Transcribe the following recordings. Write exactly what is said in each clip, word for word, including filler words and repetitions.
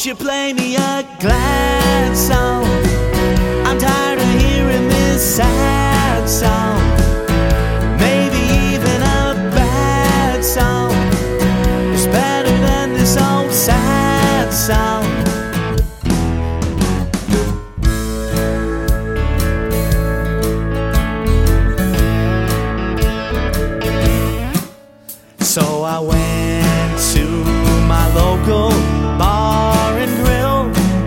Won't you play me a glad song? I'm tired of hearing this sad song. Maybe even a bad song. It's better than this old sad song. So I went to my local bar and grill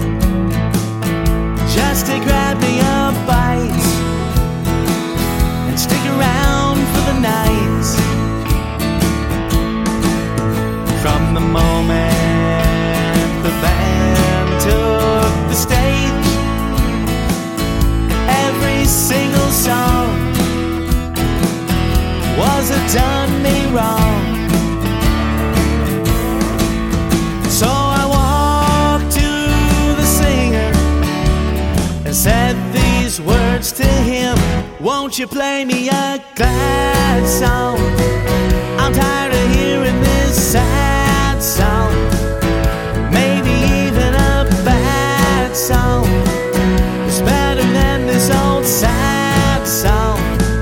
just to grab me a bite and stick around for the night. From the moment the band took the stage, every single song was a done me wrong. So I walked to the singer and said these words to him: won't you play me a glad song? I'm tired of hearing this sad song. Maybe even a bad song. It's better than this old sad song.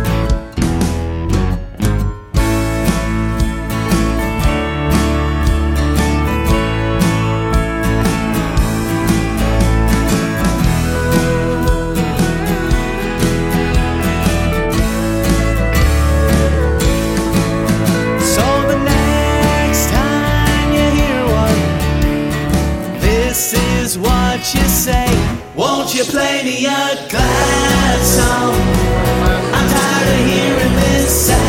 What you say? Won't you play me a glad song? I'm tired of hearing this sad